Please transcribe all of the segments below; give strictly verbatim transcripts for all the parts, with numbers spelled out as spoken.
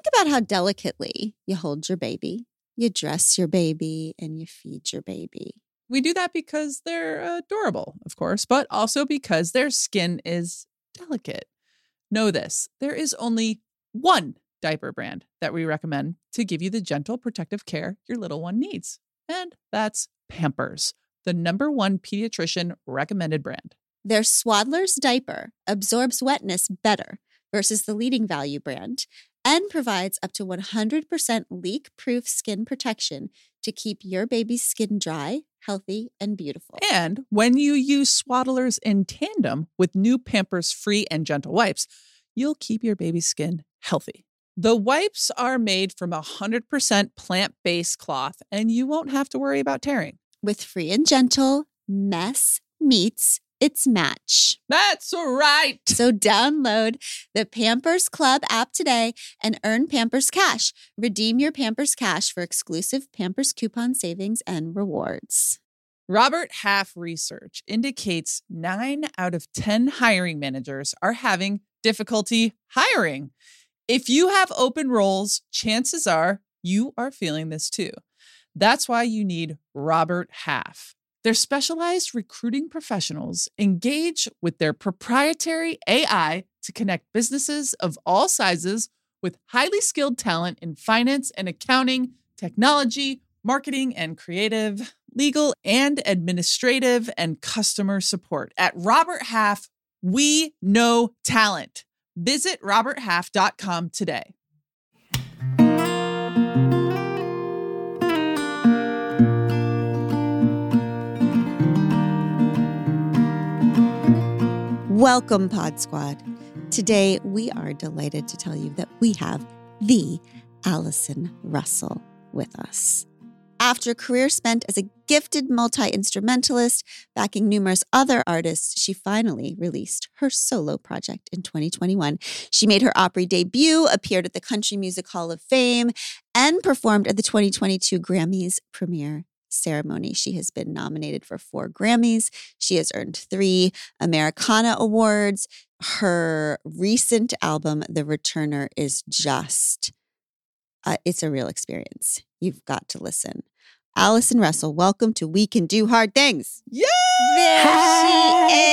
think about how delicately you hold your baby, you dress your baby, and you feed your baby. We do that because they're adorable, of course, but also because their skin is delicate. Know this, there is only one diaper brand that we recommend to give you the gentle protective care your little one needs. And that's Pampers, the number one pediatrician recommended brand. Their Swaddler's diaper absorbs wetness better versus the leading value brand and provides up to one hundred percent leak-proof skin protection to keep your baby's skin dry, healthy, and beautiful. And when you use Swaddlers in tandem with new Pampers Free and Gentle wipes, you'll keep your baby's skin healthy. The wipes are made from one hundred percent plant-based cloth, and you won't have to worry about tearing. With Free and Gentle, mess meets its match. That's right. So download the Pampers Club app today and earn Pampers Cash. Redeem your Pampers Cash for exclusive Pampers coupon savings and rewards. Robert Half research indicates nine out of ten hiring managers are having difficulty hiring. If you have open roles, chances are you are feeling this too. That's why you need Robert Half. Their specialized recruiting professionals engage with their proprietary A I to connect businesses of all sizes with highly skilled talent in finance and accounting, technology, marketing and creative, legal and administrative, and customer support. At Robert Half, we know talent. Visit robert half dot com today. Welcome, Pod Squad. Today, we are delighted to tell you that we have the Allison Russell with us. After a career spent as a gifted multi-instrumentalist, backing numerous other artists, she finally released her solo project in twenty twenty-one. She made her Opry debut, appeared at the Country Music Hall of Fame, and performed at the twenty twenty-two Grammys premiere ceremony. She has been nominated for four Grammys. She has earned three Americana Awards. Her recent album, The Returner, is just, uh, it's a real experience. You've got to listen. Allison Russell, welcome to We Can Do Hard Things. Yeah! There Hi. she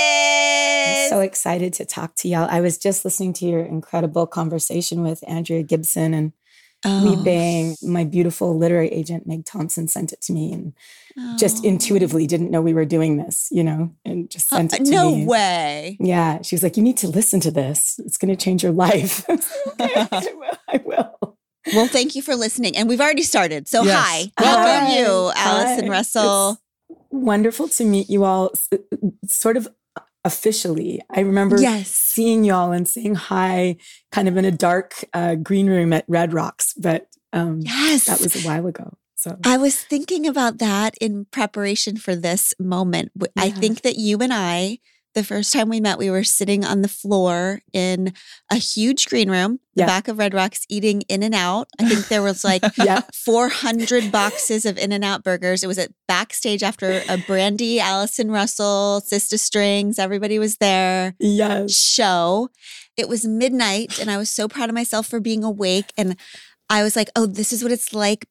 is. I'm so excited to talk to y'all. I was just listening to your incredible conversation with Andrea Gibson and Oh. We Bang. My beautiful literary agent, Meg Thompson, sent it to me and Oh. just intuitively didn't know we were doing this, you know, and just sent Uh, it to no me. No way. Yeah. She was like, you need to listen to this. It's going to change your life. I was like, okay, I will. I will. Well, thank you for listening. And we've already started. So Yes. hi. Welcome Hi. you, Allison Hi. Russell. It's wonderful to meet you all sort of officially. I remember Yes. seeing y'all and saying hi kind of in a dark uh, green room at Red Rocks, but um, Yes. that was a while ago. So I was thinking about that in preparation for this moment. W- I Yeah. think that you and I, the first time we met, we were sitting on the floor in a huge green room, the Yeah. back of Red Rocks, eating In-N-Out. I think there was like yeah, four hundred boxes of In-N-Out burgers. It was at backstage after a Brandy, Allison Russell, Sister Strings. Everybody was there. yes. Show. It was midnight and I was so proud of myself for being awake. And I was like, oh, this is what it's like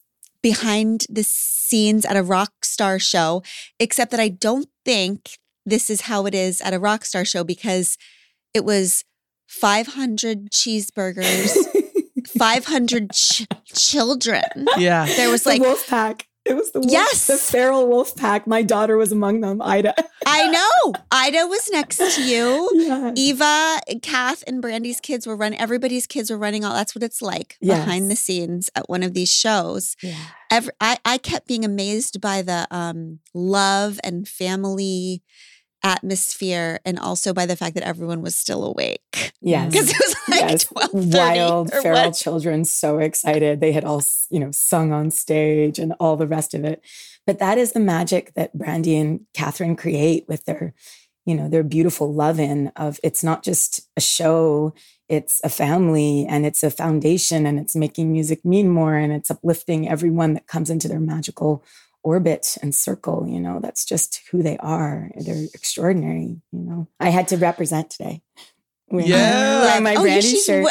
behind the scenes at a rock star show, except that I don't think this is how it is at a rock star show because it was five hundred cheeseburgers, five hundred ch- children. Yeah. There was The like, wolf pack. It was the wolf, Yes. the feral wolf pack. My daughter was among them, Ida. I know. Ida was next to you. Yeah. Eva, Kath, and Brandy's kids were running. Everybody's kids were running all. That's what it's like Yes. behind the scenes at one of these shows. Yeah. Every, I, I kept being amazed by the um, love and family atmosphere, and also by the fact that everyone was still awake. Yes. Because it was like Yes. twelve thirty Wild or feral what? children, so excited. They had all, you know, sung on stage and all the rest of it. But that is the magic that Brandy and Catherine create with their, you know, their beautiful love-in of it's not just a show, it's a family and it's a foundation and it's making music mean more and it's uplifting everyone that comes into their magical orbit and circle. You know, that's just who they are. They're extraordinary, you know. I had to represent today. With Yeah. my oh, Brandy she's, shirt. Oh,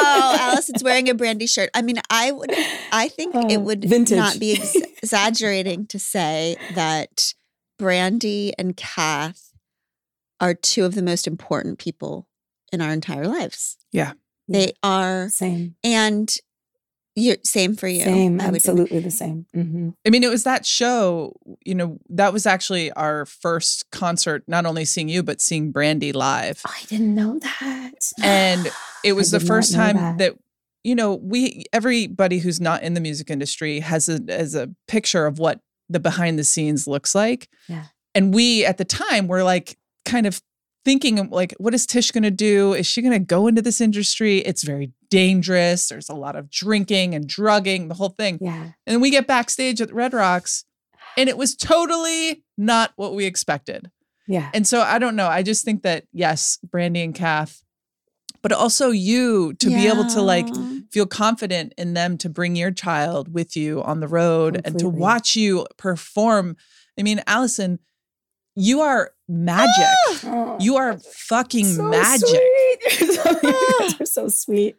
Oh, Allison's wearing a Brandy shirt. I mean, I would, I think Uh, it would vintage. not be ex- exaggerating to say that Brandy and Kath are two of the most important people in our entire lives. Yeah. They are. Same. And you're, same for you. Same. I would- Absolutely the same. Mm-hmm. I mean, it was that show, you know, that was actually our first concert, not only seeing you, but seeing Brandy live. I didn't know that. And it was I the did not first know time that. that. you know, we, everybody who's not in the music industry has a, as a picture of what the behind the scenes looks like. Yeah. And we, at the time, were like, kind of thinking of like, what is Tish going to do? Is she going to go into this industry? It's very dangerous. There's a lot of drinking and drugging, the whole thing. Yeah. And we get backstage at Red Rocks and it was totally not what we expected. Yeah. And so I don't know. I just think that, yes, Brandy and Kath, but also you to be able to like Yeah. feel confident in them to bring your child with you on the road and to Completely. watch you perform. I mean, Allison, you are magic. Oh, You are fucking so magic. Sweet. You're so, you guys are so sweet.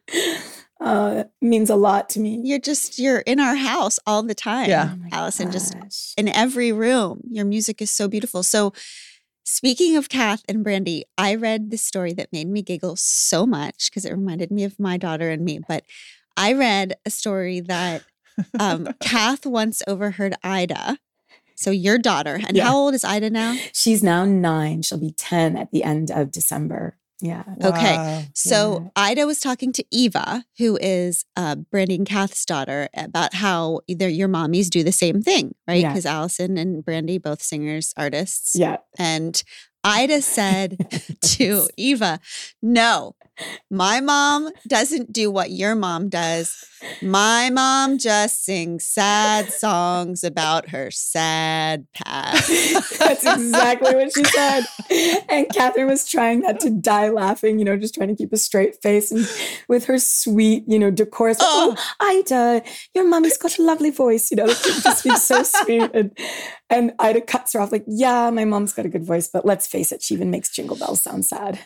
Uh, it means a lot to me. You're just, you're in our house all the time. Yeah. Oh my Allison, just gosh. in every room. Your music is so beautiful. So speaking of Kath and Brandy, I read this story that made me giggle so much because it reminded me of my daughter and me. But I read a story that um, Kath once overheard Ida, so your daughter. And Yeah. how old is Ida now? She's now nine. She'll be ten at the end of December. Yeah. Okay. Wow. So Yeah. Ida was talking to Eva, who is uh, Brandy and Kath's daughter, about how either your mommies do the same thing, right? Yeah. Because Allison and Brandy, both singers, artists. Yeah. And Ida said to Eva, no, my mom doesn't do what your mom does. My mom just sings sad songs about her sad past. That's exactly what she said. And Catherine was trying not to die laughing, you know, just trying to keep a straight face and with her sweet, you know, decorous. Oh. Oh, Ida, your mommy's got a lovely voice, you know, she just speaks so sweet. And, and Ida cuts her off like, yeah, my mom's got a good voice, but let's face it, she even makes Jingle Bells sound sad.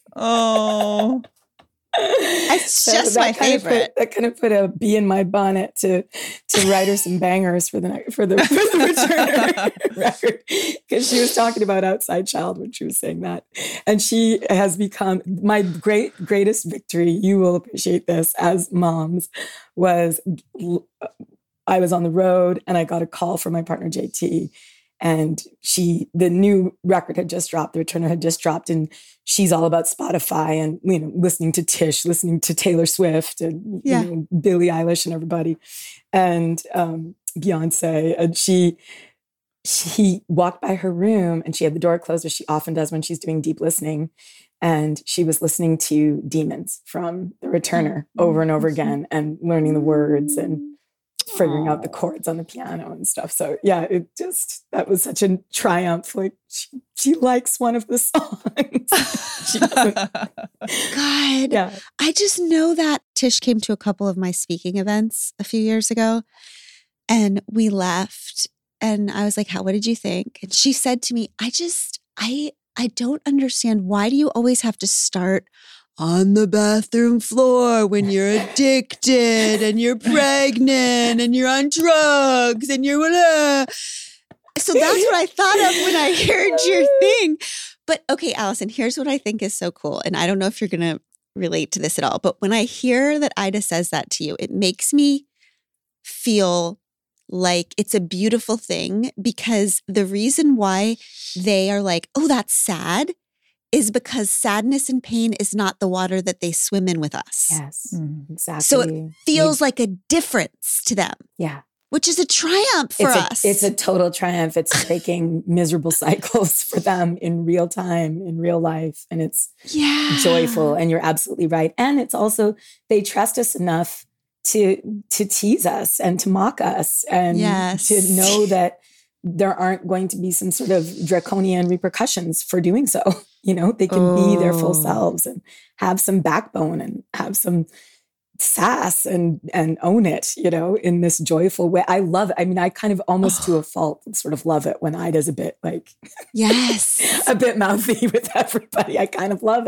Oh. It's just that my kind of put- favorite. that kind of put a bee in my bonnet to to write her some bangers for the ne- for the, for the Returner record, because she was talking about Outside Child when she was saying that, and she has become my great greatest victory. You will appreciate this as moms. Was I was on the road and I got a call from my partner J T. And she, the new record had just dropped, The Returner had just dropped, and she's all about Spotify and, you know, listening to Tish, listening to Taylor Swift and Yeah. you know, Billie Eilish and everybody, and um, Beyonce. And she, she walked by her room and she had the door closed, as she often does when she's doing deep listening. And she was listening to Demons from The Returner over and over again and learning the words and figuring out the chords on the piano and stuff. So yeah, it just, that was such a triumph. Like she, she likes one of the songs. She doesn't- God, yeah. I just know that Tish came to a couple of my speaking events a few years ago and we left and I was like, how, what did you think? And she said to me, I just, I, I don't understand. Why do you always have to start on the bathroom floor when you're addicted and you're pregnant and you're on drugs and you're whatever? So that's what I thought of when I heard your thing. But okay, Allison, here's what I think is so cool. And I don't know if you're going to relate to this at all. But when I hear that Ida says that to you, it makes me feel like it's a beautiful thing, because the reason why they are like, oh, that's sad, is because sadness and pain is not the water that they swim in with us. Yes, Mm. exactly. So it feels like a difference to them, yeah. which is a triumph for it's us. A, it's a total triumph. It's breaking miserable cycles for them in real time, in real life. And it's yeah. joyful. And you're absolutely right. And it's also, they trust us enough to to tease us and to mock us and Yes. to know that there aren't going to be some sort of draconian repercussions for doing so. You know, they can be their full Oh. selves and have some backbone and have some sass and and own it, you know, in this joyful way. I love it. I mean, I kind of almost to a fault sort of love it when Ida's a bit like Yes. a bit mouthy with everybody. I kind of love it. I'm like,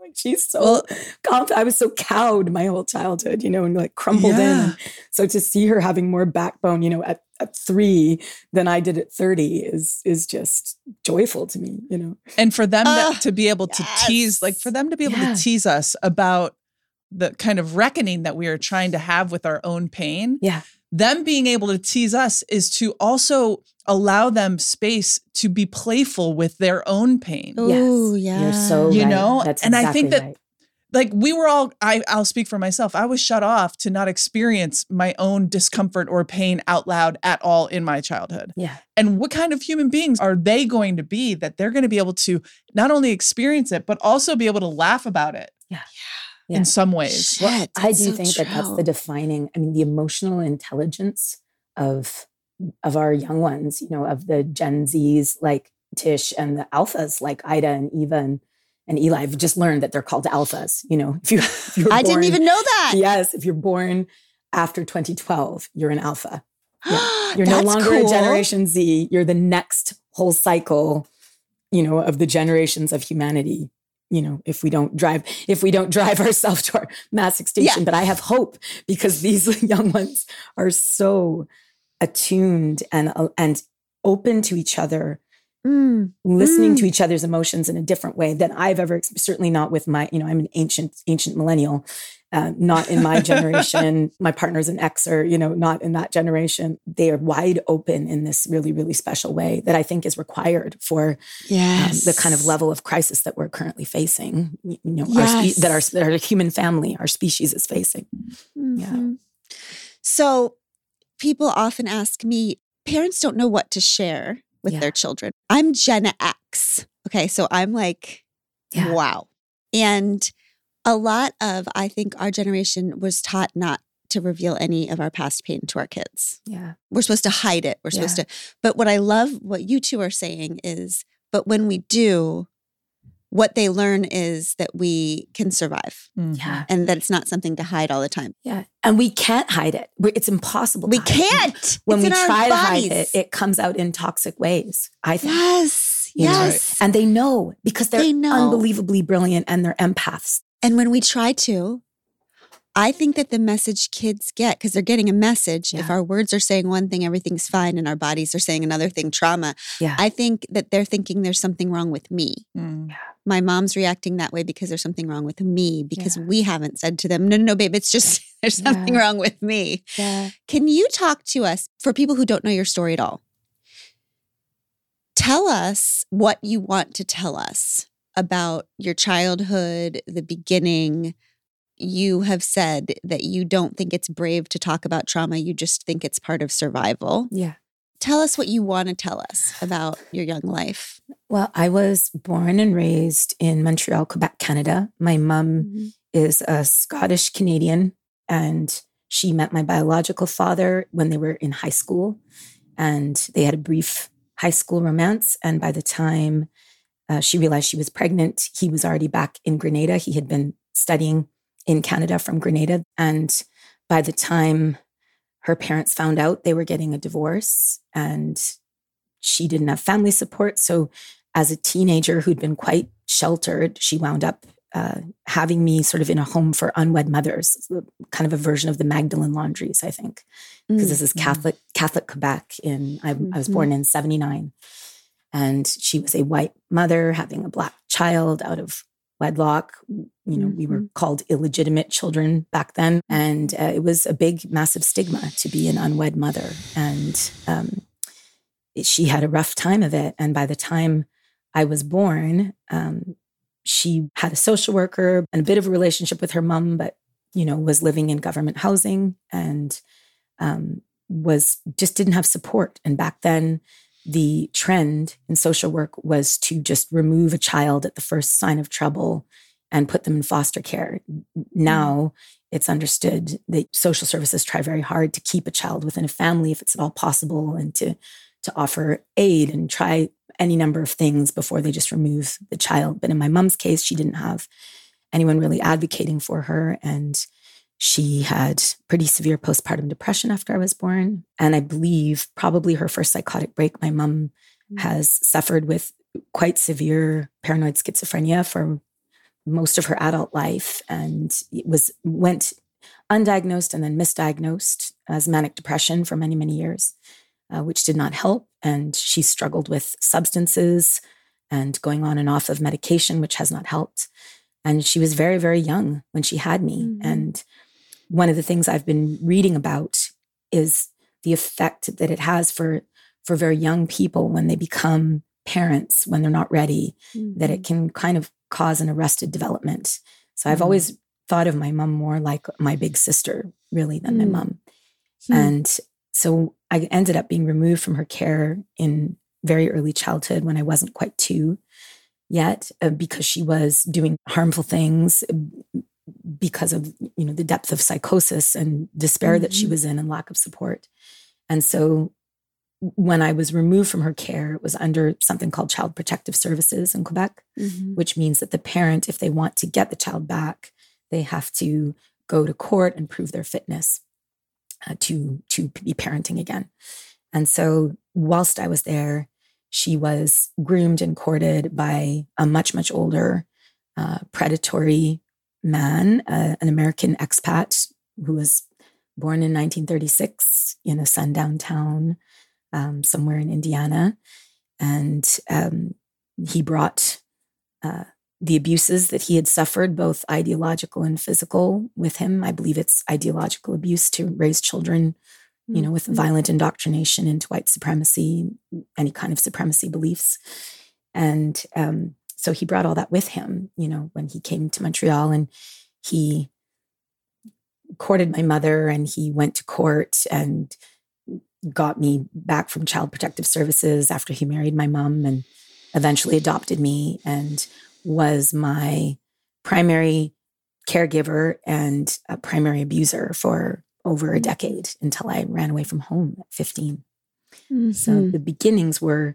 She's so Well- confident. I was so cowed my whole childhood, you know, and like crumbled Yeah. in. So to see her having more backbone, you know, at, at three than I did at thirty is is just joyful to me, you know. And for them Ah, to, to be able to yes. tease, like for them to be able Yeah. to tease us about the kind of reckoning that we are trying to have with our own pain, Yeah. them being able to tease us is to also allow them space to be playful with their own pain. Ooh, yes. yeah. You're so You right. know? That's And I exactly think that- right. Like we were all, I, I'll speak for myself. I was shut off to not experience my own discomfort or pain out loud at all in my childhood. Yeah. And what kind of human beings are they going to be that they're going to be able to not only experience it, but also be able to laugh about it Yeah. in some ways? Shit, Well, I that's do so think that that's the true. defining, I mean, the emotional intelligence of of our young ones, you know, of the Gen Zs like Tish and the alphas like Ida and Eva and, and Eli. I've just learned that they're called alphas, you know. If you, if you were I didn't born- even know that. Yes, if you're born after twenty twelve, you're an alpha. Yeah. You're That's no longer cool. a Generation Z. You're the next whole cycle, you know, of the generations of humanity. You know, if we don't drive, if we don't drive ourselves to our mass extinction. Yeah. But I have hope because these young ones are so attuned and uh, and open to each other, Mm. listening Mm. to each other's emotions in a different way than I've ever. Certainly not with my. You know, I'm an ancient ancient millennial. Uh, not in my generation. My partner's an Xer, you know, not in that generation. They are wide open in this really, really special way that I think is required for um, Yes. the kind of level of crisis that we're currently facing, you know, our Yes. spe- that, our, that our human family, our species is facing. Yeah. Mhm. So people often ask me, parents don't know what to share with Yeah. their children. I'm Gen X. Okay. So I'm like, Yeah. wow. And a lot of, I think our generation was taught not to reveal any of our past pain to our kids. Yeah. We're supposed to hide it. We're supposed Yeah. to. But what I love, what you two are saying is, but when we do, what they learn is that we can survive Mhm. Yeah. and that it's not something to hide all the time. Yeah. And we can't hide it. We- It's impossible. We to hide it. can't. When It's we in our try to hide bodies. it, it comes out in toxic ways, I think. Yes. You know? Yes. And they know because they're They know. unbelievably brilliant and they're empaths. And when we try to, I think that the message kids get, because they're getting a message, if Yeah. our words are saying one thing, everything's fine, and our bodies are saying another thing, trauma, Yeah. I think that they're thinking there's something wrong with me. Mm. My mom's reacting that way because there's something wrong with me, because Yeah. we haven't said to them, no, no, no, babe, it's just there's something Yeah. wrong with me. Yeah. Can you talk to us, for people who don't know your story at all? Tell us what you want to tell us about your childhood, the beginning. You have said that you don't think it's brave to talk about trauma. You just think it's part of survival. Yeah. Tell us what you want to tell us about your young life. Well, I was born and raised in Montreal, Quebec, Canada. My mom is a Scottish Canadian, and she met my biological father when they were in high school, and they had a brief high school romance. And by the time uh, she realized she was pregnant, he was already back in Grenada. He had been studying in Canada from Grenada. And by the time her parents found out, they were getting a divorce, and she didn't have family support. So as a teenager who'd been quite sheltered, she wound up uh, having me sort of in a home for unwed mothers, kind of a version of the Magdalene Laundries, I think, because this is Catholic Catholic Quebec. In I, I was born in seventy-nine, and she was a white mother having a black child out of wedlock. You know, we were called illegitimate children back then, and uh, it was a big, massive stigma to be an unwed mother, and um, she had a rough time of it. And by the time I was born, um, she had a social worker and a bit of a relationship with her mom, but, you know, was living in government housing and um, was just didn't have support. And back then, the trend in social work was to just remove a child at the first sign of trouble and put them in foster care. Now it's understood that social services try very hard to keep a child within a family if it's at all possible, and to to offer aid and try any number of things before they just remove the child. But in my mom's case, she didn't have anyone really advocating for her. And she had pretty severe postpartum depression after I was born. And I believe probably her first psychotic break, my mom has suffered with quite severe paranoid schizophrenia for most of her adult life, and it was went undiagnosed and then misdiagnosed as manic depression for many, many years, uh, which did not help. And she struggled with substances and going on and off of medication, which has not helped. And she was very, very young when she had me. Mm-hmm. And one of the things I've been reading about is the effect that it has for, for very young people when they become parents, when they're not ready, mm-hmm. that it can kind of cause an arrested development. So I've mm-hmm. always thought of my mom more like my big sister, really, than mm-hmm. my mom. Mm-hmm. And so I ended up being removed from her care in very early childhood when I wasn't quite two yet, uh, because she was doing harmful things because of, you know, the depth of psychosis and despair mm-hmm. that she was in and lack of support. And so when I was removed from her care, it was under something called Child Protective Services in Quebec, mm-hmm. which means that the parent, if they want to get the child back, they have to go to court and prove their fitness uh, to, to be parenting again. And so whilst I was there, she was groomed and courted by a much, much older uh, predatory man, uh, an American expat who was born in nineteen thirty-six in a sundown town um, somewhere in Indiana. And um, he brought uh, the abuses that he had suffered, both ideological and physical, with him. I believe it's ideological abuse to raise children, you know, with violent indoctrination into white supremacy, any kind of supremacy beliefs. And um, so he brought all that with him, you know, when he came to Montreal, and he courted my mother, and he went to court and got me back from Child Protective Services after he married my mom, and eventually adopted me and was my primary caregiver and a primary abuser for over a decade until I ran away from home at fifteen. Mm-hmm. So the beginnings were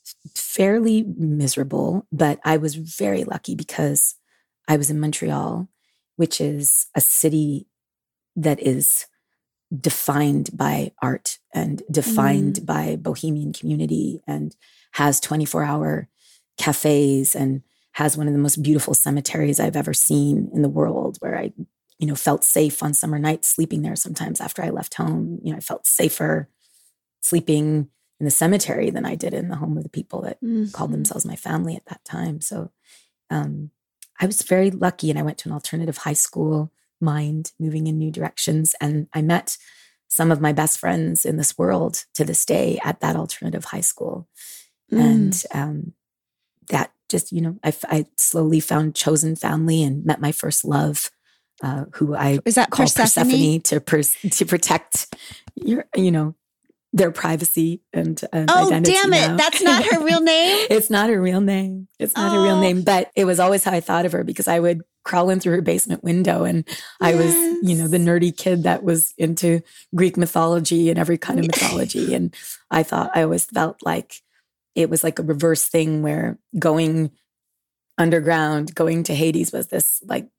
fairly miserable, but I was very lucky because I was in Montreal, which is a city that is defined by art and defined mm. by bohemian community, and has twenty-four hour cafes, and has one of the most beautiful cemeteries I've ever seen in the world, where I, you know, felt safe on summer nights sleeping there. Sometimes after I left home, you know, I felt safer sleeping in the cemetery than I did in the home of the people that mm-hmm. called themselves my family at that time. So um, I was very lucky, and I went to an alternative high school, mind moving in new directions. And I met some of my best friends in this world to this day at that alternative high school. Mm. And um, that just, you know, I, I slowly found chosen family and met my first love, uh, who I Is that call Persephone? Persephone to, pers- to protect your, you know, their privacy and, and oh, identity. Oh, damn it. Now. That's not her real name? It's not her real name. It's not oh. her real name, but it was always how I thought of her, because I would crawl in through her basement window, and I yes. was, you know, the nerdy kid that was into Greek mythology and every kind of mythology. And I thought, I always felt like it was like a reverse thing, where going underground, going to Hades was this like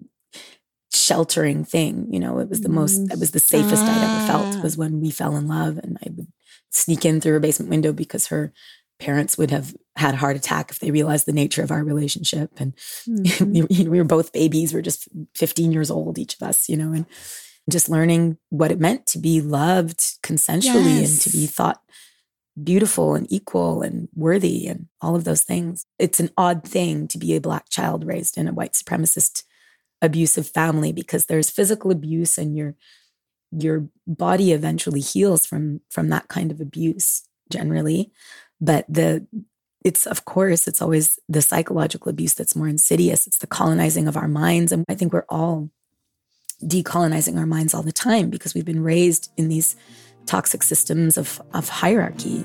sheltering thing. You know, it was the most, it was the safest ah. I'd ever felt, was when we fell in love, and I would sneak in through her basement window because her parents would have had a heart attack if they realized the nature of our relationship. And mm-hmm. we, we were both babies. We were just fifteen years old, each of us, you know, and just learning what it meant to be loved consensually yes. and to be thought beautiful and equal and worthy and all of those things. It's an odd thing to be a Black child raised in a white supremacist abusive family, because there's physical abuse, and your your body eventually heals from from that kind of abuse generally. But the it's, of course, it's always the psychological abuse that's more insidious. It's the colonizing of our minds. And I think we're all decolonizing our minds all the time, because we've been raised in these toxic systems of, of hierarchy.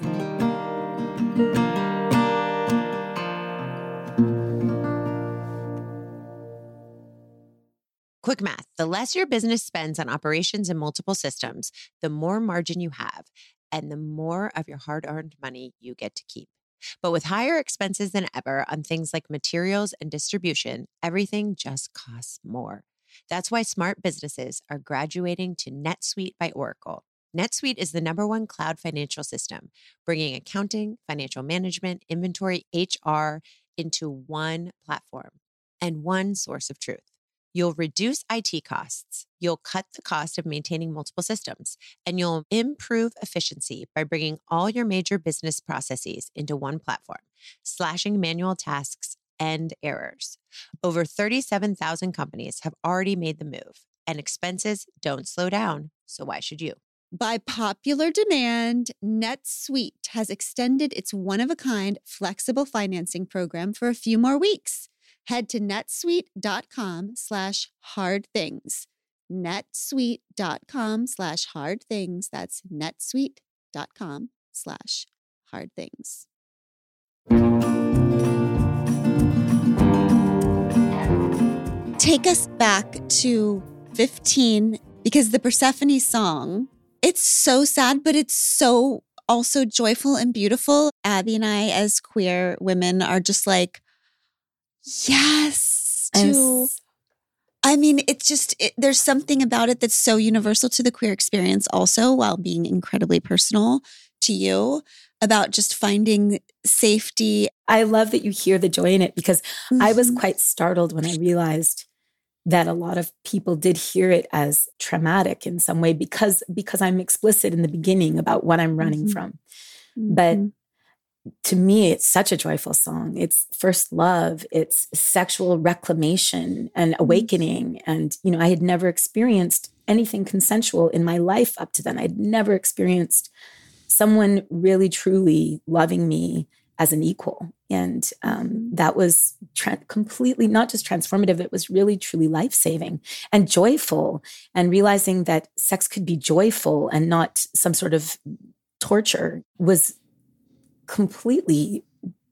Quick math. The less your business spends on operations and multiple systems, the more margin you have, and the more of your hard-earned money you get to keep. But with higher expenses than ever on things like materials and distribution, everything just costs more. That's why smart businesses are graduating to NetSuite by Oracle. NetSuite is the number one cloud financial system, bringing accounting, financial management, inventory, H R into one platform. and one source of truth. You'll reduce I T costs, you'll cut the cost of maintaining multiple systems, and you'll improve efficiency by bringing all your major business processes into one platform, slashing manual tasks and errors. Over thirty-seven thousand companies have already made the move, and expenses don't slow down, so why should you? By popular demand, NetSuite has extended its one-of-a-kind flexible financing program for a few more weeks. Head to netsuite.com slash hard things. netsuite.com slash hard things. That's netsuite.com slash hard things. Take us back to fifteen, because the Persephone song, it's so sad, but it's so also joyful and beautiful. Abby and I, as queer women, are just like, yes, to, I mean, it's just, it, there's something about it that's so universal to the queer experience also, while being incredibly personal to you, about just finding safety. I love that you hear the joy in it, because Mm-hmm. I was quite startled when I realized that a lot of people did hear it as traumatic in some way, because because I'm explicit in the beginning about what I'm running Mm-hmm. from. But to me, it's such a joyful song. It's first love. It's sexual reclamation and awakening. And, you know, I had never experienced anything consensual in my life up to then. I'd never experienced someone really, truly loving me as an equal. And um, that was tra- completely, not just transformative, it was really, truly life-saving and joyful. And realizing that sex could be joyful and not some sort of torture was completely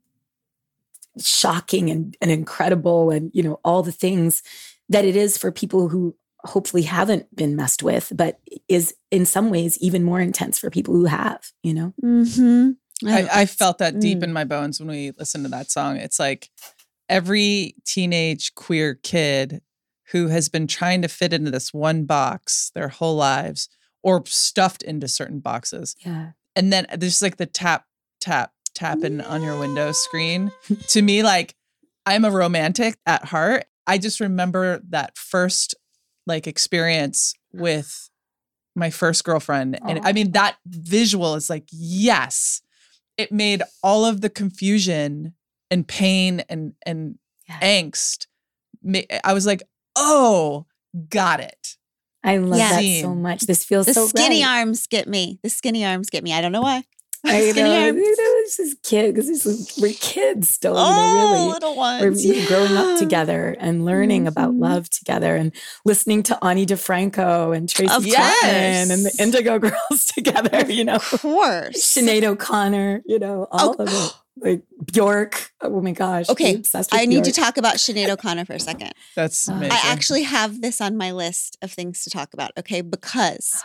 shocking and, and incredible, and, you know, all the things that it is for people who hopefully haven't been messed with, but is in some ways even more intense for people who have, you know? Mm-hmm. I, I felt that deep Mm. in my bones when we listened to that song. It's like every teenage queer kid who has been trying to fit into this one box their whole lives, or stuffed into certain boxes. Yeah. And then there's like the tap, tap, tapping on your window screen. To me, like, I'm a romantic at heart. I just remember that first like experience with my first girlfriend. And I mean, that visual is like, yes, it made all of the confusion and pain and, and Yeah. angst. I was like, oh, got it. I love Yeah. that so much. This feels The so skinny right. arms get me. The skinny arms get me. I don't know why. I Skinny know. arms. You know, it's just kid, because we're kids still, you know, Oh, really. little ones. We're you know, growing Yeah. up together and learning about Mhm. love together, and listening to Ani DeFranco and Tracy Of Chapman and the course. Indigo Girls together, you know. Of course. Sinead O'Connor, you know, all Oh. of it. Like Bjork. Oh my gosh. Okay, I'm obsessed with I need to Bjork. talk about Sinead O'Connor for a second. That's Uh, I amazing. I actually have this on my list of things to talk about, okay? Because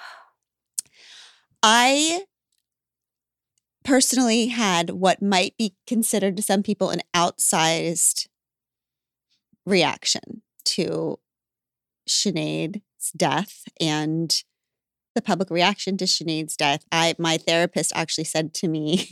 I personally had what might be considered to some people an outsized reaction to Sinead's death and the public reaction to Sinead's death. I my therapist actually said to me,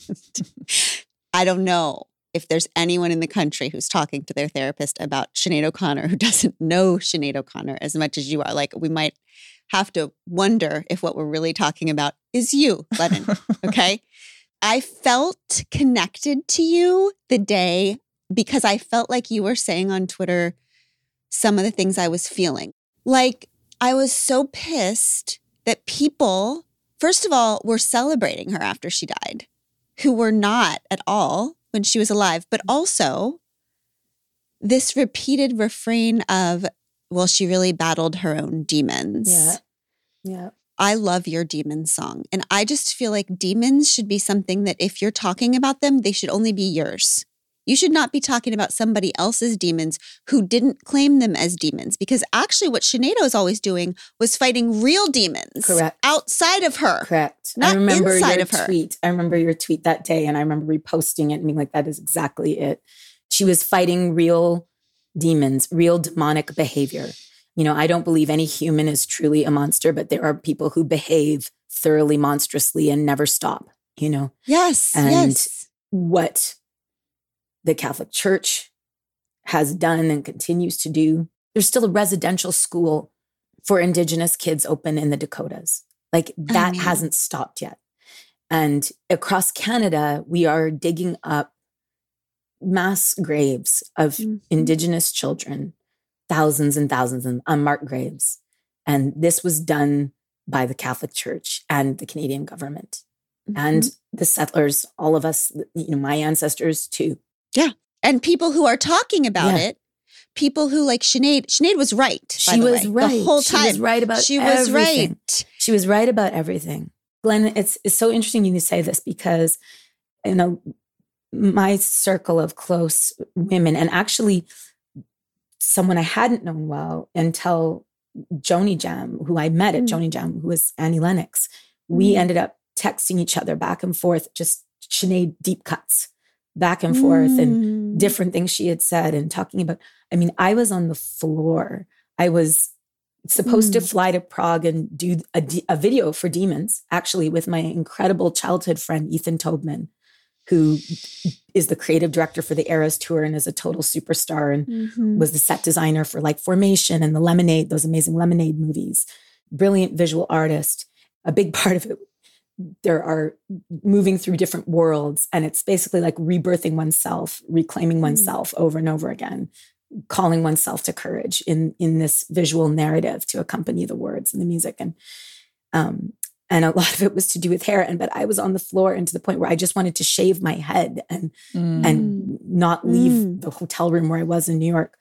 I don't know if there's anyone in the country who's talking to their therapist about Sinead O'Connor who doesn't know Sinead O'Connor as much as you are. Like, we might have to wonder if what we're really talking about is you, Lennon. Okay. I felt connected to you the day, because I felt like you were saying on Twitter some of the things I was feeling. Like, I was so pissed that people, first of all, were celebrating her after she died, who were not at all when she was alive, but also this repeated refrain of, well, she really battled her own demons. Yeah. Yeah. I love your demon song. And I just feel like demons should be something that if you're talking about them, they should only be yours. You should not be talking about somebody else's demons who didn't claim them as demons. Because actually what Sinead was always doing was fighting real demons Correct. outside of her. Correct. Not I remember inside your of her. tweet. I remember your tweet that day, and I remember reposting it and being like, that is exactly it. She was fighting real demons, real demonic behavior. You know, I don't believe any human is truly a monster, but there are people who behave thoroughly monstrously and never stop, you know. Yes, And yes. what the Catholic Church has done and continues to do. There's still a residential school for Indigenous kids open in the Dakotas. Like that mean. hasn't stopped yet. And across Canada, we are digging up mass graves of mm-hmm. Indigenous children, thousands and thousands of unmarked graves. And this was done by the Catholic Church and the Canadian government mm-hmm. and the settlers, all of us, you know, my ancestors too. Yeah. And people who are talking about Yeah. it, people who like Sinead, Sinead was right. By She the was way, right. The whole time. She was right about She everything. was right. She was right about everything. Glenn, it's, it's so interesting you say this because, you know, my circle of close women, and actually someone I hadn't known well until Joni Jam, who I met at mm. Joni Jam, who was Annie Lennox. We mm. ended up texting each other back and forth, just Sinead deep cuts back and forth mm. and different things she had said and talking about. I mean, I was on the floor. I was supposed mm. to fly to Prague and do a, a video for Demons, actually with my incredible childhood friend, Ethan Tobman, who is the creative director for the Eras Tour and is a total superstar and mm-hmm. was the set designer for like Formation and the Lemonade, those amazing Lemonade movies. Brilliant visual artist. A big part of it, there are moving through different worlds, and it's basically like rebirthing oneself, reclaiming mm-hmm. oneself over and over again, calling oneself to courage in, in this visual narrative to accompany the words and the music. And um, And a lot of it was to do with hair. And but I was on the floor and to the point where I just wanted to shave my head and mm. and not leave mm. the hotel room where I was in New York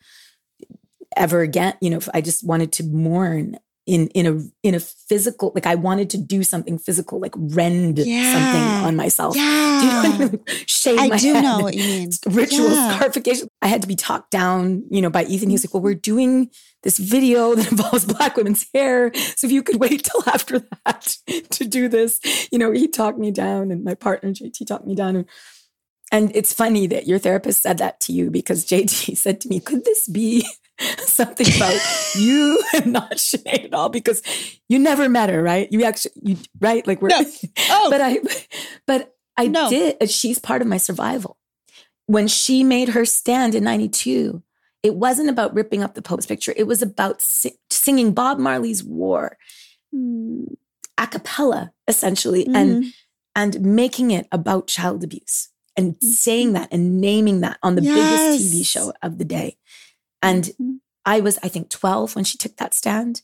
ever again. You know, I just wanted to mourn in in a in a physical, like I wanted to do something physical, like rend yeah. something on myself. Yeah. Do you know what I mean? Shave I my do head. know what you mean. Ritual yeah. scarification. I had to be talked down, you know, by Ethan. He was like, well, we're doing this video that involves Black women's hair. So if you could wait till after that to do this, you know, he talked me down, and my partner, J T, talked me down. And, and it's funny that your therapist said that to you, because J T said to me, could this be something about you and not Sinead at all? Because you never met her, right? You actually, you, right? Like we're, no. oh. but I, but I no. did. She's part of my survival. When she made her stand in ninety-two, it wasn't about ripping up the Pope's picture. It was about si- singing Bob Marley's War mm. a cappella, essentially, mm-hmm. and and making it about child abuse and mm-hmm. saying that and naming that on the yes. biggest T V show of the day. And mm-hmm. I was, I think, twelve when she took that stand.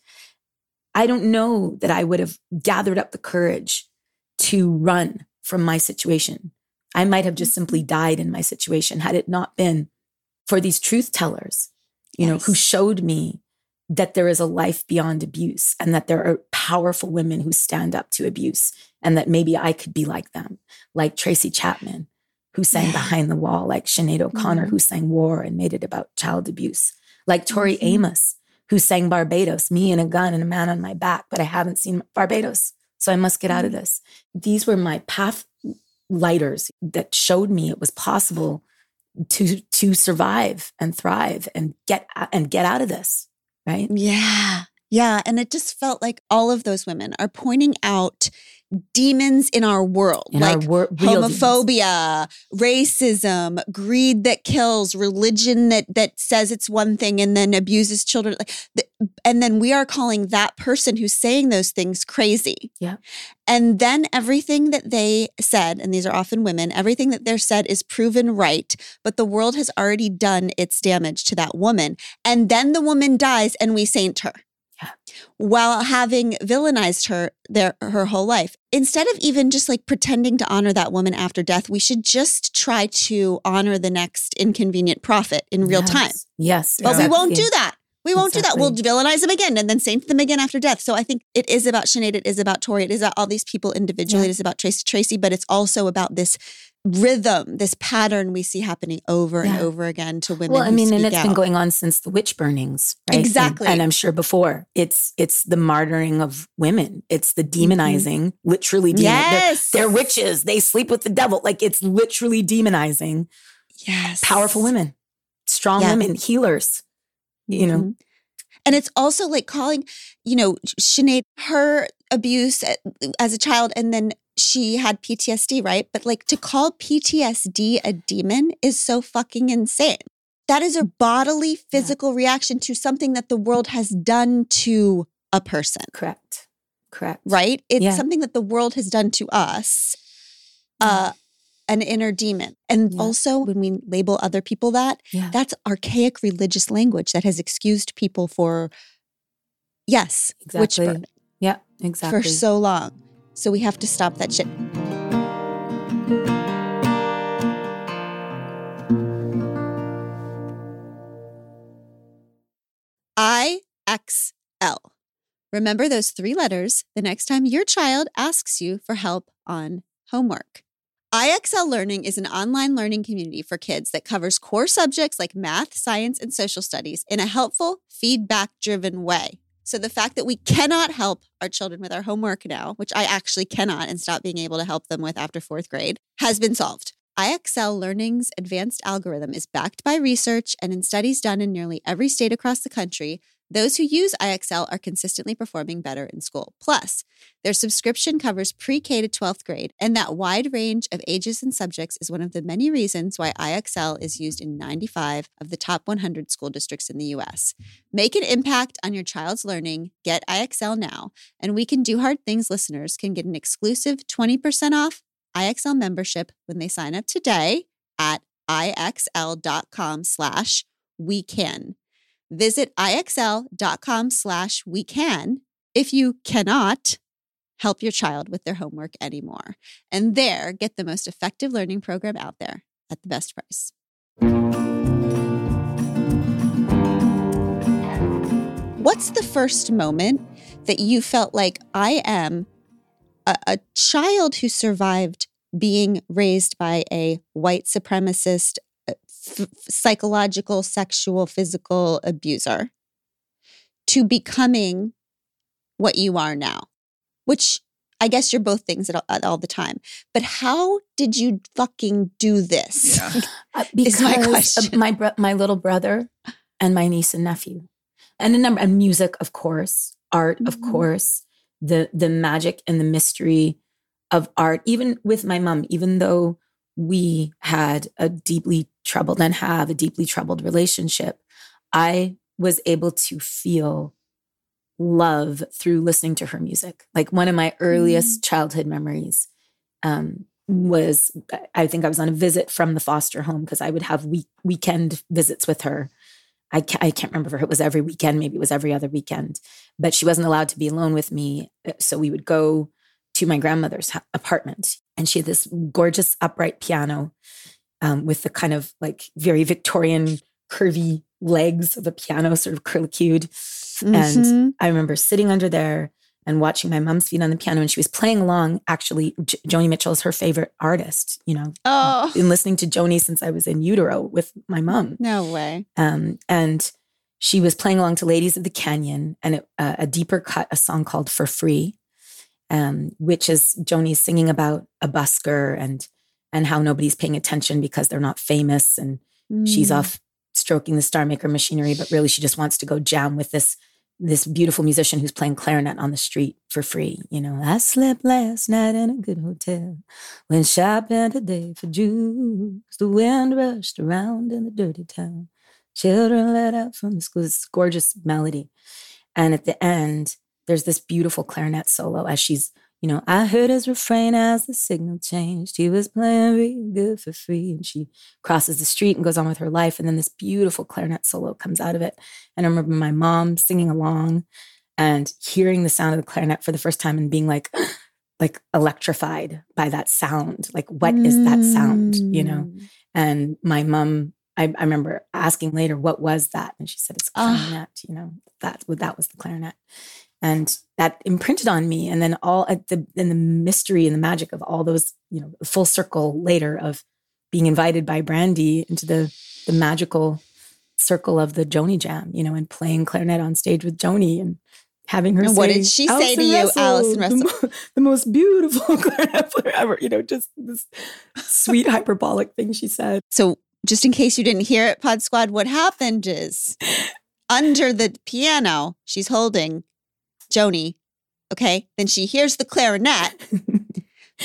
I don't know that I would have gathered up the courage to run from my situation. I might have just simply died in my situation had it not been for these truth tellers, you yes. know, who showed me that there is a life beyond abuse and that there are powerful women who stand up to abuse, and that maybe I could be like them, like Tracy Chapman, who sang yeah. Behind the Wall, like Sinead O'Connor, mm-hmm. who sang War and made it about child abuse, like Tori mm-hmm. Amos, who sang Barbados, me and a gun and a man on my back, but I haven't seen Barbados, so I must get mm-hmm. out of this. These were my path lighters that showed me it was possible to to survive and thrive and get and get out of this, right? Yeah. Yeah. And it just felt like all of those women are pointing out demons in our world, in like our wor- homophobia, demons. Racism, greed that kills, religion that that says it's one thing and then abuses children. Like, the, and then we are calling that person who's saying those things crazy. Yeah. And then everything that they said, and these are often women, everything that they're said is proven right, but the world has already done its damage to that woman. And then the woman dies and we saint her. Yeah. While having villainized her their her whole life. Instead of even just like pretending to honor that woman after death, we should just try to honor the next inconvenient prophet in real yes. time. Yes. But exactly. we won't do that. We won't exactly. do that. We'll villainize them again and then saint them again after death. So I think it is about Sinead, it is about Tori, it is about all these people individually, yeah. it is about Tracy Tracy, but it's also about this rhythm, this pattern we see happening over yeah. and over again to women. Well, I mean, who and speak it's out. been going on since the witch burnings, right? Exactly. And, and I'm sure before it's it's the martyring of women. It's the demonizing, mm-hmm. literally. Demon- yes, they're, they're witches. They sleep with the devil. Like it's literally demonizing. Yes, powerful women, strong yeah. women, healers. You know. Mm-hmm. And it's also like calling, you know, Sinead, her abuse as a child, and then she had P T S D, right? But like to call P T S D a demon is so fucking insane. That is a bodily, physical yeah. reaction to something that the world has done to a person. Correct. Correct. Right? It's yeah. something that the world has done to us, uh, an inner demon. And yeah. also when we label other people that, yeah. that's archaic religious language that has excused people for, yes, exactly. witch burning. Yeah, exactly. For so long. So we have to stop that shit. I X L. Remember those three letters the next time your child asks you for help on homework. I X L Learning is an online learning community for kids that covers core subjects like math, science, and social studies in a helpful, feedback-driven way. So the fact that we cannot help our children with our homework now, which I actually cannot and stop being able to help them with after fourth grade, has been solved. I X L Learning's advanced algorithm is backed by research, and in studies done in nearly every state across the country, those who use I X L are consistently performing better in school. Plus, their subscription covers pre-K to twelfth grade, and that wide range of ages and subjects is one of the many reasons why I X L is used in ninety-five of the top one hundred school districts in the U S. Make an impact on your child's learning. Get I X L now, and We Can Do Hard Things listeners can get an exclusive twenty percent off I X L membership when they sign up today at IXL.com slash we can. Visit IXL.com slash we can if you cannot help your child with their homework anymore. And there, get the most effective learning program out there at the best price. What's the first moment that you felt like I am A, a child who survived being raised by a white supremacist, f- psychological, sexual, physical abuser to becoming what you are now, which I guess you're both things at all, at all the time. But how did you fucking do this? Yeah. Uh, because is my question. My, bro- my little brother and my niece and nephew. And a number and music, of course, art, mm-hmm. of course. The the magic and the mystery of art, even with my mom, even though we had a deeply troubled and have a deeply troubled relationship, I was able to feel love through listening to her music. Like one of my earliest mm. childhood memories um, was, I think I was on a visit from the foster home because I would have week, weekend visits with her. I can't, I can't remember if it was every weekend, maybe it was every other weekend, but she wasn't allowed to be alone with me. So we would go to my grandmother's ha- apartment, and she had this gorgeous upright piano um, with the kind of like very Victorian curvy legs of the piano, sort of curlicued. Mm-hmm. And I remember sitting under there and watching my mom's feet on the piano, and she was playing along. Actually, J- Joni Mitchell is her favorite artist, you know. Oh. I've been listening to Joni since I was in utero with my mom. No way. Um, and she was playing along to Ladies of the Canyon, and it, uh, a deeper cut, a song called For Free, um, which is Joni singing about a busker and and how nobody's paying attention because they're not famous, and mm. she's off stroking the Star Maker machinery, but really she just wants to go jam with this this beautiful musician who's playing clarinet on the street for free. You know, I slept last night in a good hotel, went shopping today for jukes. The wind rushed around in the dirty town. Children let out from the school. This gorgeous melody. And at the end, there's this beautiful clarinet solo as she's, you know, I heard his refrain as the signal changed. He was playing real good for free. And she crosses the street and goes on with her life. And then this beautiful clarinet solo comes out of it. And I remember my mom singing along and hearing the sound of the clarinet for the first time and being like, like electrified by that sound. Like, what mm. is that sound, you know? And my mom, I, I remember asking later, what was that? And she said, it's a clarinet, uh. you know, that, that was the clarinet. And that imprinted on me. And then all at the in the mystery and the magic of all those, you know, full circle later of being invited by Brandy into the the magical circle of the Joni Jam, you know, and playing clarinet on stage with Joni and having her and say, what did she say to you, Russell, Allison Russell? The, mo- the most beautiful clarinet player ever, you know, just this sweet hyperbolic thing she said. So just in case you didn't hear it, Pod Squad, what happened is under the piano, she's holding Joni, okay? Then she hears the clarinet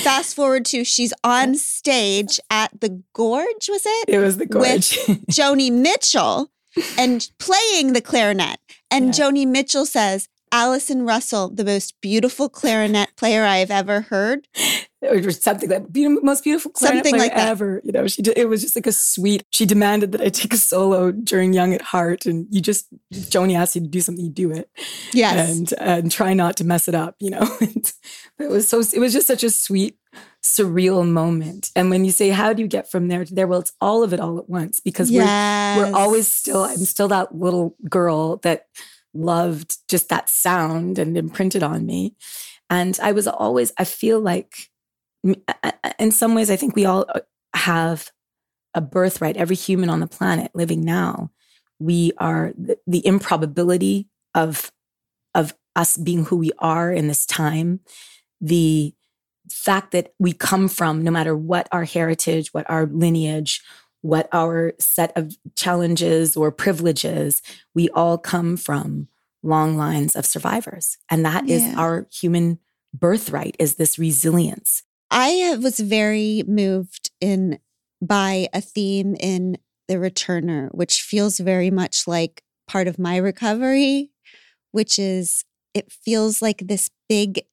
fast forward to she's on stage at the Gorge, was it? It was the Gorge. With Joni Mitchell and playing the clarinet. And Yeah. Joni Mitchell says, Allison Russell, the most beautiful clarinet player I have ever heard. Or something like be- most beautiful clarinet Something player like that. ever. You know, she did, it was just like a sweet. She demanded that I take a solo during Young at Heart, and you just Joni asked you to do something, you do it, Yes. and and try not to mess it up. You know, it was so. It was just such a sweet, surreal moment. And when you say, how do you get from there to there? Well, it's all of it all at once because yes. we're we're always still. I'm still that little girl that loved just that sound and imprinted on me, and I was always. I feel like. In some ways, I think we all have a birthright. Every human on the planet living now, we are the, the improbability of, of us being who we are in this time. The fact that we come from, no matter what our heritage, what our lineage, what our set of challenges or privileges, we all come from long lines of survivors. And that Yeah. is our human birthright, is this resilience. I was very moved in by a theme in The Returner, which feels very much like part of my recovery, which is it feels like this big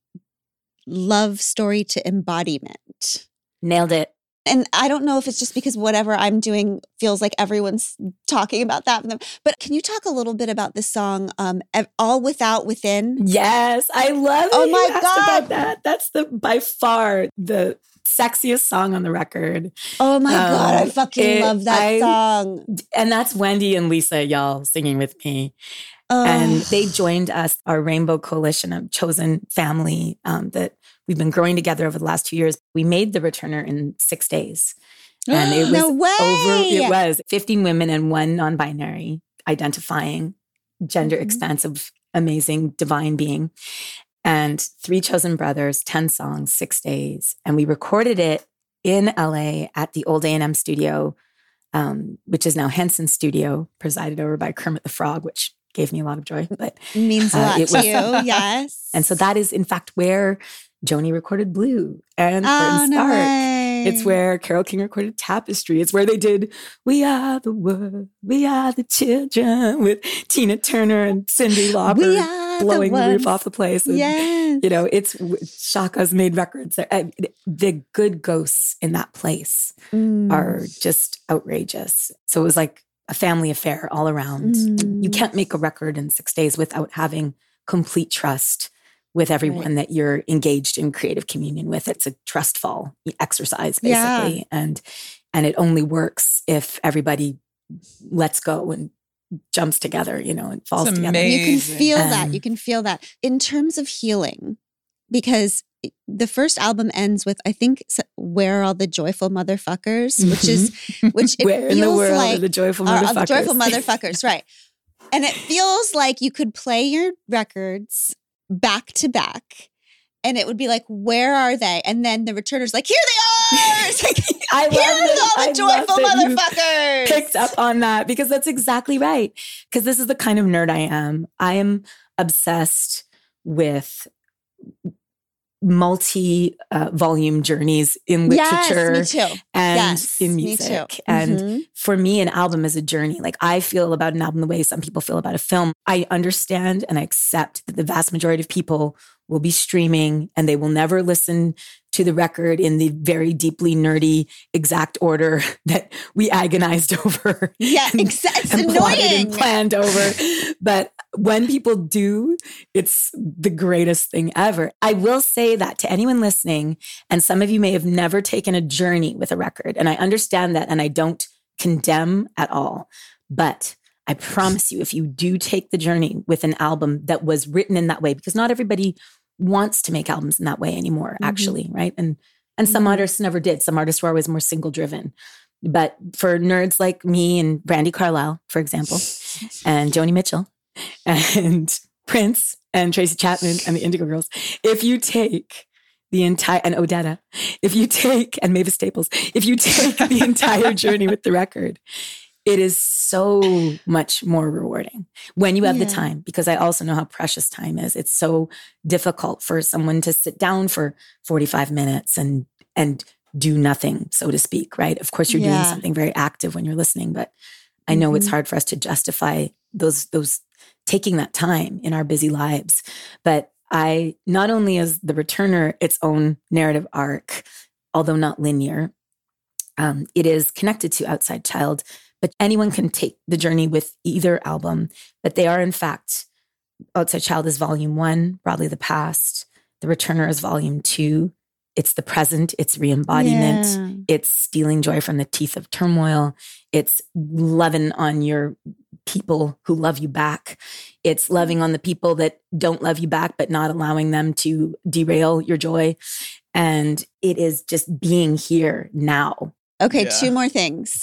love story to embodiment. Nailed it. And I don't know if it's just because whatever I'm doing feels like everyone's talking about that. But can you talk a little bit about this song, um, All Without Within? Yes, I love it. Oh You my asked God. about that. That's the by far the sexiest song on the record. Oh my Um, God, I fucking it- love that I- song. And that's Wendy and Lisa, y'all, singing with me. Oh. And they joined us, our Rainbow Coalition of chosen family um, that we've been growing together over the last two years. We made The Returner in six days. And it was No way. over, it was fifteen women and one non-binary identifying, gender Mhm. expansive, amazing, divine being. And three chosen brothers, ten songs, six days. And we recorded it in L A at the old A and M studio, um, which is now Henson Studio, presided over by Kermit the Frog, which gave me a lot of joy. But Means a Uh, lot it to was- you, yes. And so that is, in fact, where Joni recorded Blue and oh, Gordon no Stark. way. It's where Carole King recorded Tapestry. It's where they did We Are the World, We Are the Children with Tina Turner and Cyndi Lauper we are blowing the, the, roof ones. off the place. And, Yes. you know, it's Shaka's made records. Uh, The good ghosts in that place Mm. are just outrageous. So it was like a family affair all around. Mm. You can't make a record in six days without having complete trust with everyone Right. that you're engaged in creative communion with. It's a trustful exercise, Yeah. basically. And and it only works if everybody lets go and jumps together, you know, and falls It's together. amazing. You can feel that. Um, You can feel that. In terms of healing, because the first album ends with, I think, s- Where Are All the Joyful Motherfuckers, which is, which it Where feels in the world like are the joyful are motherfuckers? all the joyful motherfuckers, right? And it feels like you could play your records back to back, and it would be like, "Where are they?" And then the returner's like, "Here they are!" It's like, I love "Here are that- all I the love joyful that you motherfuckers." picked up on that because that's exactly right. Because this is the kind of nerd I am. I am obsessed with multi-volume uh, journeys in literature Yes, me too. and Yes, in me music. too. And Mhm. for me, an album is a journey. Like I feel about an album the way some people feel about a film. I understand and I accept that the vast majority of people will be streaming and they will never listen to the record in the very deeply nerdy exact order that we agonized over. Yeah, and- exactly. It's and plotted annoying. and planned over. But when people do, it's the greatest thing ever. I will say that to anyone listening, and some of you may have never taken a journey with a record, and I understand that, and I don't condemn at all. But I promise you, if you do take the journey with an album that was written in that way, because not everybody wants to make albums in that way anymore, Mhm. actually, right? And and some Mhm. artists never did. Some artists were always more single driven. But for nerds like me and Brandi Carlile, for example, and Joni Mitchell and Prince and Tracy Chapman and the Indigo Girls, if you take the entire, and Odetta, if you take, and Mavis Staples, if you take the entire journey with the record, it is so much more rewarding when you have Yeah. the time, because I also know how precious time is. It's so difficult for someone to sit down for forty-five minutes and and do nothing, so to speak, right? Of course, you're Yeah. doing something very active when you're listening, but I know it's Mhm. hard for us to justify those those taking that time in our busy lives. But I, not only is The Returner its own narrative arc, although not linear, um, it is connected to Outside Child, but anyone can take the journey with either album. But they are, in fact, Outside Child is volume one, Broadly the Past. The Returner is volume two. It's the present, it's re-embodiment, Yeah. it's stealing joy from the teeth of turmoil, it's loving on your people who love you back, it's loving on the people that don't love you back, but not allowing them to derail your joy. And it is just being here now. Okay, Yeah. two more things.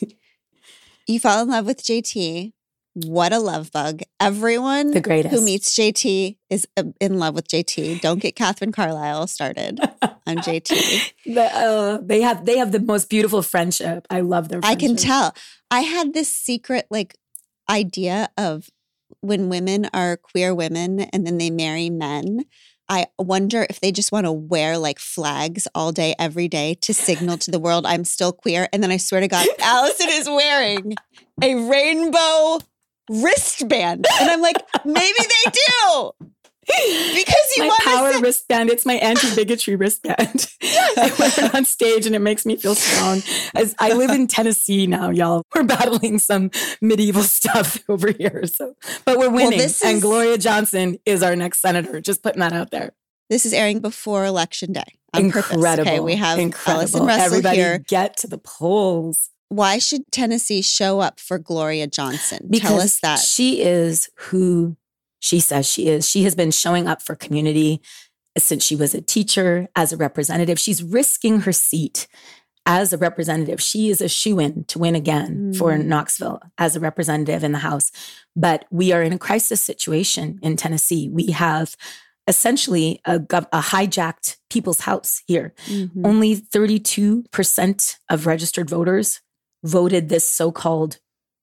You fall in love with J T. What a love bug. Everyone The greatest. who meets J T is uh, in love with J T. Don't get Catherine Carlisle started on J T. The, uh, they have they have the most beautiful friendship. I love their I friendship. can tell. I had this secret like idea of when women are queer women and then they marry men. I wonder if they just want to wear like flags all day, every day to signal to the world I'm still queer. And then I swear to God, Allison is wearing a rainbow wristband. And I'm like, maybe they do. Because you my want power to say- wristband. It's my anti-bigotry wristband. I wear it on stage and it makes me feel strong. As I live in Tennessee now, y'all. We're battling some medieval stuff over here. So, but we're winning. this And is- Gloria Johnson is our next senator. Just putting that out there. This is airing before Election Day. On Incredible. Purpose. Okay, we have Incredible. Allison Russell Everybody here. get to the polls. Why should Tennessee show up for Gloria Johnson? Because Tell us that. she is who she says she is. She has been showing up for community since she was a teacher, as a representative. She's risking her seat as a representative. She is a shoo-in to win again Mm. for Knoxville as a representative in the House. But we are in a crisis situation in Tennessee. We have essentially a, gov- a hijacked people's house here. Mhm. Only thirty-two percent of registered voters voted this so-called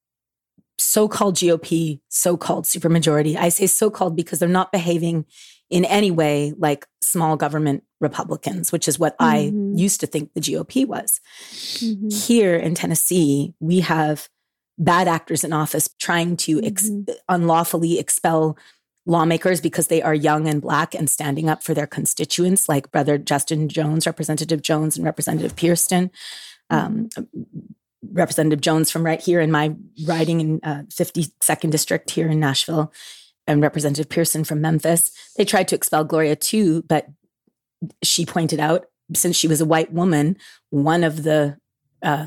so-called G O P, so-called supermajority. I say so-called because they're not behaving in any way like small government Republicans, which is what I Mhm. used to think the G O P was. Mhm. Here in Tennessee, we have bad actors in office trying to ex- Mhm. unlawfully expel lawmakers because they are young and Black and standing up for their constituents, like Brother Justin Jones, Representative Jones, and Representative Pierston. Um, Representative Jones from right here in my riding in uh, fifty-second District here in Nashville, and Representative Pearson from Memphis. They tried to expel Gloria too, but she pointed out, since she was a white woman, one of the uh,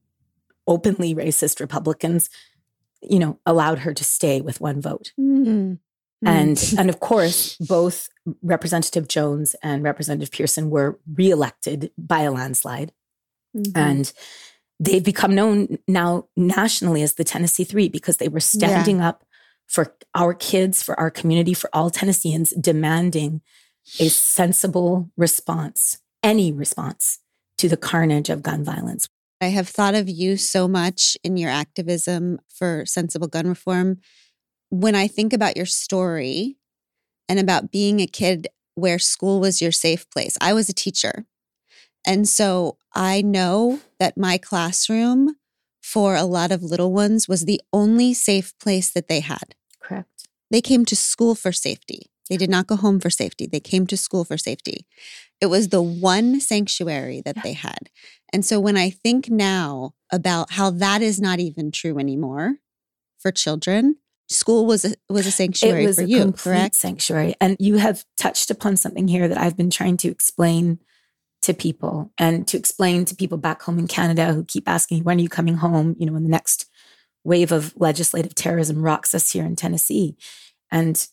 openly racist Republicans, you know, allowed her to stay with one vote. Mhm. And and of course, both Representative Jones and Representative Pearson were reelected by a landslide. Mhm. And they've become known now nationally as the Tennessee Three because they were standing up for our kids, for our community, for all Tennesseans, demanding a sensible response, any response to the carnage of gun violence. I have thought of you so much in your activism for sensible gun reform. When I think about your story and about being a kid where school was your safe place, I was a teacher. And so I know that my classroom for a lot of little ones was the only safe place that they had. Correct. They came to school for safety. They did not go home for safety. They came to school for safety. It was the one sanctuary that they had. And so when I think now about how that is not even true anymore for children, school was a, was a sanctuary It was for a you, complete correct? sanctuary. And you have touched upon something here that I've been trying to explain to people and to explain to people back home in Canada who keep asking, when are you coming home? You know, when the next wave of legislative terrorism rocks us here in Tennessee. And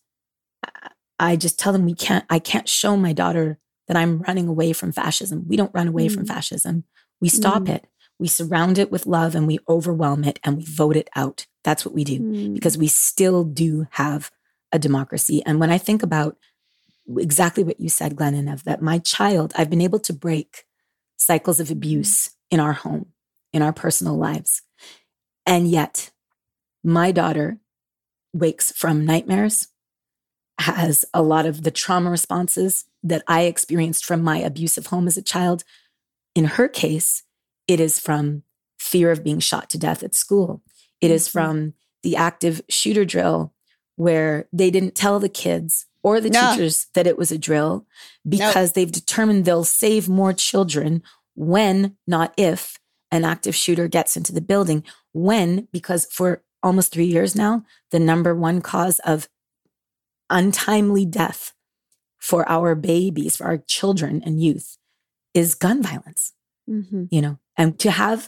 I just tell them we can't, I can't show my daughter that I'm running away from fascism. We don't run away Mm. from fascism. We stop Mm. it. We surround it with love and we overwhelm it and we vote it out. That's what we do Mm. because we still do have a democracy. And when I think about exactly what you said, Glennon, of that my child, I've been able to break cycles of abuse in our home, in our personal lives. And yet my daughter wakes from nightmares, has a lot of the trauma responses that I experienced from my abusive home as a child. In her case, it is from fear of being shot to death at school. It mm-hmm. is from the active shooter drill where they didn't tell the kids or the no. teachers that it was a drill because nope. they've determined they'll save more children when, not if, an active shooter gets into the building. When, because for almost three years now, the number one cause of untimely death for our babies, for our children and youth, is gun violence. Mm-hmm. You know, and to have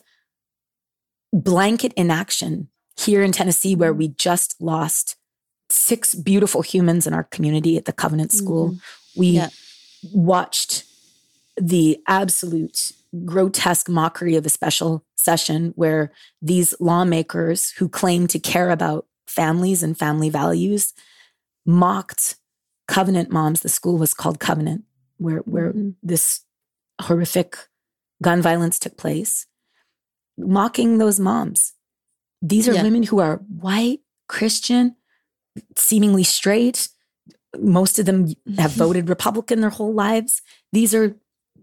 blanket inaction here in Tennessee, where we just lost six beautiful humans in our community at the Covenant School, mm-hmm. we yeah. watched the absolute grotesque mockery of a special session where these lawmakers who claim to care about families and family values mocked Covenant moms. The school was called Covenant, where, where mm-hmm. this horrific gun violence took place, mocking those moms. These are yeah. women who are white, Christian, seemingly straight. Most of them have voted Republican their whole lives. These are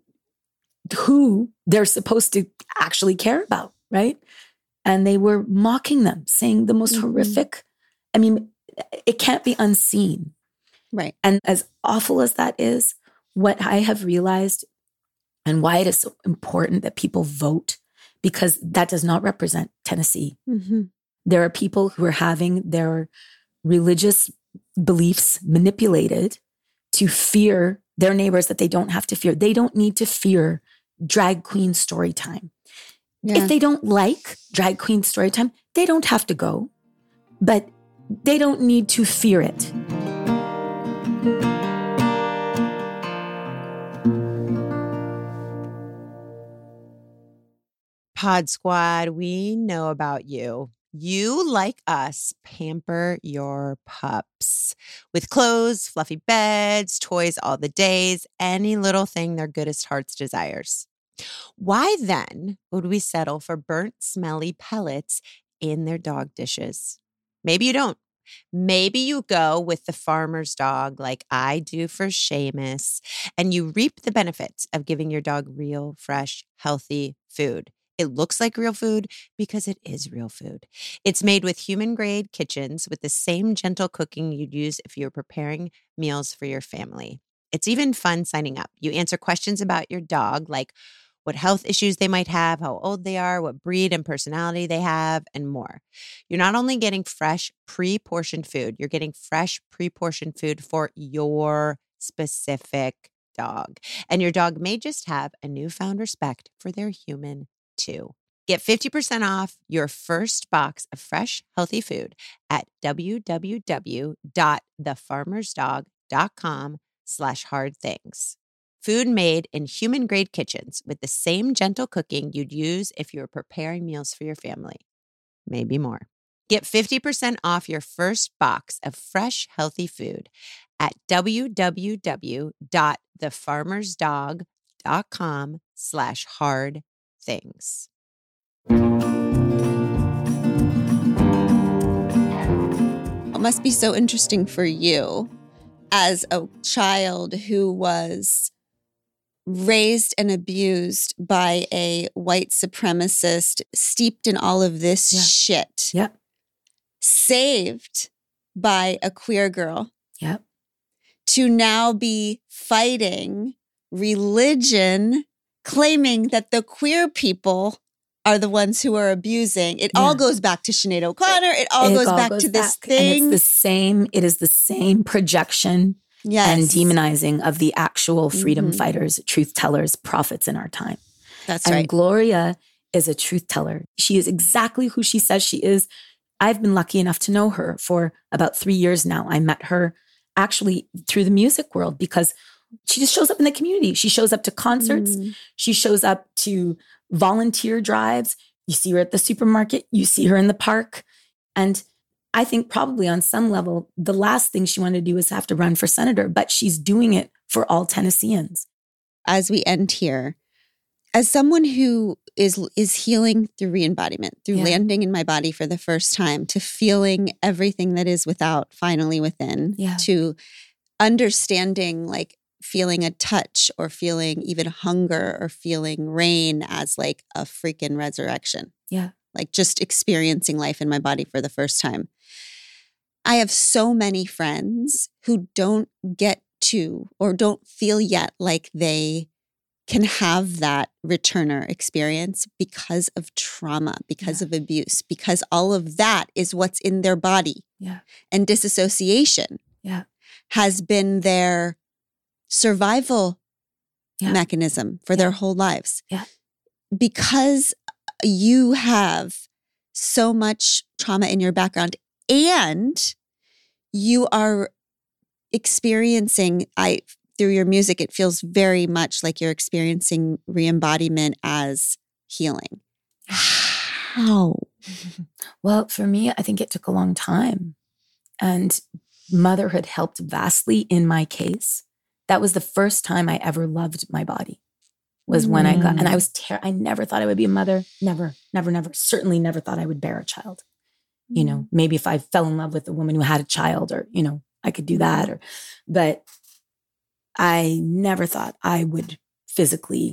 who they're supposed to actually care about, right? And they were mocking them, saying the most mm-hmm. horrific. I mean, it can't be unseen. Right. And as awful as that is, what I have realized and why it is so important that people vote, because that does not represent Tennessee. Mm-hmm. There are people who are having their religious beliefs manipulated to fear their neighbors that they don't have to fear. They don't need to fear drag queen story time. Yeah. If they don't like drag queen story time, they don't have to go, but they don't need to fear it. Pod Squad, we know about you. You, like us, pamper your pups with clothes, fluffy beds, toys all the days, any little thing their goodest hearts desires. Why then would we settle for burnt, smelly pellets in their dog dishes? Maybe you don't. Maybe you go with the farmer's dog like I do for Seamus, and you reap the benefits of giving your dog real, fresh, healthy food. It looks like real food because it is real food. It's made with human-grade kitchens with the same gentle cooking you'd use if you were preparing meals for your family. It's even fun signing up. You answer questions about your dog, like what health issues they might have, how old they are, what breed and personality they have, and more. You're not only getting fresh, pre-portioned food, you're getting fresh, pre-portioned food for your specific dog. And your dog may just have a newfound respect for their human too. Get fifty percent off your first box of fresh, healthy food at www.thefarmersdog.com slash hard things. Food made in human-grade kitchens with the same gentle cooking you'd use if you were preparing meals for your family. Maybe more. Get fifty percent off your first box of fresh, healthy food at www.thefarmersdog.com slash hard things. It must be so interesting for you as a child who was raised and abused by a white supremacist, steeped in all of this yeah. shit. Yep. Saved by a queer girl. Yep. To now be fighting religion, claiming that the queer people are the ones who are abusing. It yeah. all goes back to Sinead O'Connor. It all it goes all back goes to back. This thing. And it's the same, it is the same projection yes. and demonizing of the actual freedom mm-hmm. fighters, truth tellers, prophets in our time. That's and right. Gloria is a truth teller. She is exactly who she says she is. I've been lucky enough to know her for about three years now. I met her actually through the music world because she just shows up in the community. She shows up to concerts. Mm. She shows up to volunteer drives. You see her at the supermarket. You see her in the park. And I think probably on some level, the last thing she wanted to do was have to run for senator, but she's doing it for all Tennesseans. As we end here, as someone who is is healing through re-embodiment, through Yeah. landing in my body for the first time, to feeling everything that is without finally within, Yeah. to understanding, like feeling a touch or feeling even hunger or feeling rain as like a freaking resurrection. Yeah. Like just experiencing life in my body for the first time. I have so many friends who don't get to or don't feel yet like they can have that returner experience because of trauma, because Yeah. of abuse, because all of that is what's in their body. Yeah. And disassociation Yeah. has been their survival Yeah. mechanism for their whole lives. Yeah. Because you have so much trauma in your background and you are experiencing, I through your music, it feels very much like you're experiencing re-embodiment as healing. How? Well, for me, I think it took a long time. And motherhood helped vastly in my case. That was the first time I ever loved my body, was when I got, and I was, ter- I never thought I would be a mother. Never, never, never. Certainly never thought I would bear a child. You know, maybe if I fell in love with a woman who had a child, or, you know, I could do that. Or, but I never thought I would physically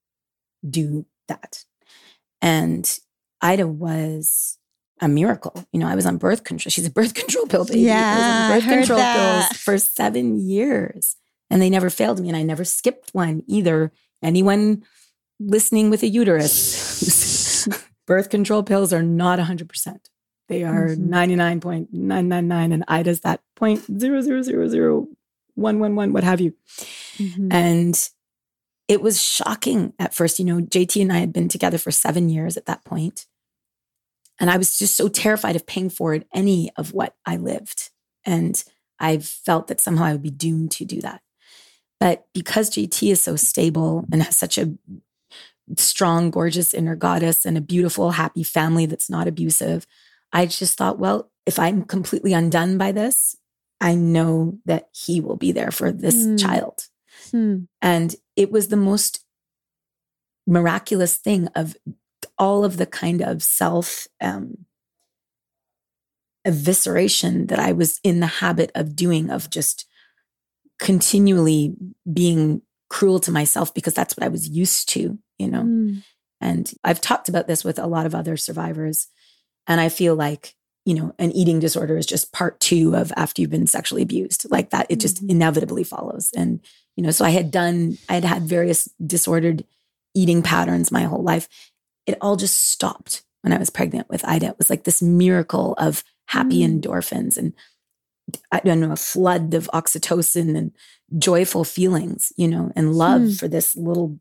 do that. And Ida was a miracle. You know, I was on birth control. She's a birth control pill baby. Yeah, I was on birth I heard control that. pills for seven years. And they never failed me. And I never skipped one either. Anyone listening with a uterus, birth control pills are not one hundred percent. They are Mhm. ninety-nine point nine nine nine, and Ida's that zero point zero zero zero zero one one one, what have you. Mhm. And it was shocking at first. You know, J T and I had been together for seven years at that point. And I was just so terrified of paying forward any of what I lived. And I felt that somehow I would be doomed to do that. But because J T is so stable and has such a strong, gorgeous inner goddess and a beautiful, happy family that's not abusive, I just thought, well, if I'm completely undone by this, I know that he will be there for this Mm. child. Hmm. And it was the most miraculous thing of all of the kind of self um, evisceration that I was in the habit of doing, of just continually being cruel to myself because that's what I was used to, you know? Mm. And I've talked about this with a lot of other survivors. And I feel like, you know, an eating disorder is just part two of after you've been sexually abused, like that. It just Mhm. inevitably follows. And, you know, so I had done, I had had various disordered eating patterns my whole life. It all just stopped when I was pregnant with Ida. It was like this miracle of happy Mm. endorphins and, I don't know, a flood of oxytocin and joyful feelings, you know, and love Hmm. for this little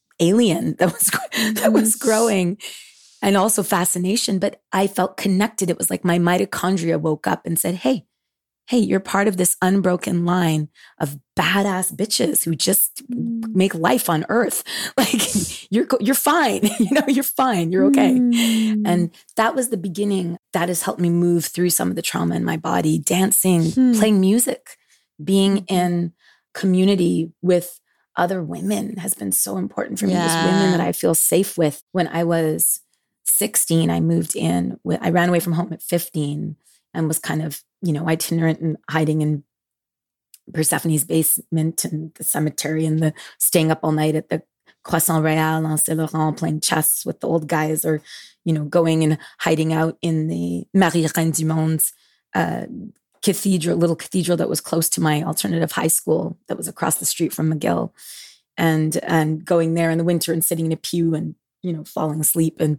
alien that was that was growing, and also fascination. But I felt connected. It was like my mitochondria woke up and said, hey, hey, you're part of this unbroken line of badass bitches who just Mm. make life on earth. Like you're go- you're fine. You know, you're fine. You're okay. Mm. And that was the beginning. That has helped me move through some of the trauma in my body. Dancing, Hmm. playing music, being Mhm. in community with other women has been so important for me. Just Yeah. women that I feel safe with. When I was sixteen, I moved in. With, I ran away from home at fifteen and was kind of, you know, itinerant and hiding in Persephone's basement and the cemetery and the staying up all night at the Croissant Royal on Saint Laurent playing chess with the old guys, or, you know, going and hiding out in the Marie Reine du Monde's uh, cathedral, little cathedral that was close to my alternative high school that was across the street from McGill, and and going there in the winter and sitting in a pew and, you know, falling asleep. And